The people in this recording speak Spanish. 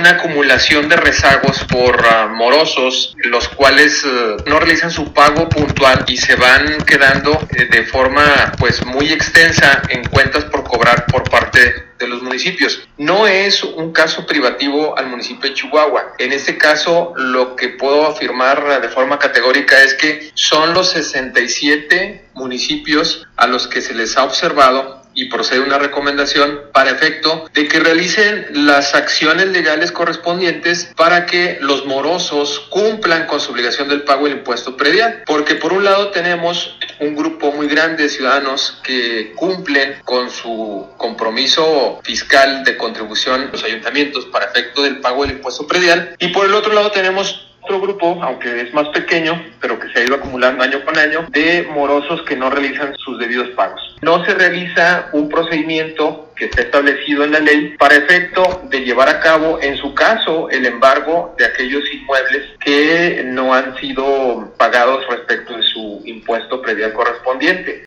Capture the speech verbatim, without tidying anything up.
una acumulación de rezagos por uh, morosos, los cuales uh, no realizan su pago puntual y se van quedando eh, de forma pues muy extensa en cuentas por cobrar por parte de los municipios. No es un caso privativo al municipio de Chihuahua. En este caso, lo que puedo afirmar de forma categórica es que son los sesenta y siete municipios a los que se les ha observado y procede una recomendación para efecto de que realicen las acciones legales correspondientes para que los morosos cumplan con su obligación del pago del impuesto predial. Porque por un lado tenemos un grupo muy grande de ciudadanos que cumplen con su compromiso fiscal de contribución a los ayuntamientos para efecto del pago del impuesto predial, y por el otro lado tenemos otro grupo, aunque es más pequeño, pero que se ha ido acumulando año con año, de morosos que no realizan sus debidos pagos. No se realiza un procedimiento que está establecido en la ley para efecto de llevar a cabo, en su caso, el embargo de aquellos inmuebles que no han sido pagados respecto de su impuesto predial correspondiente.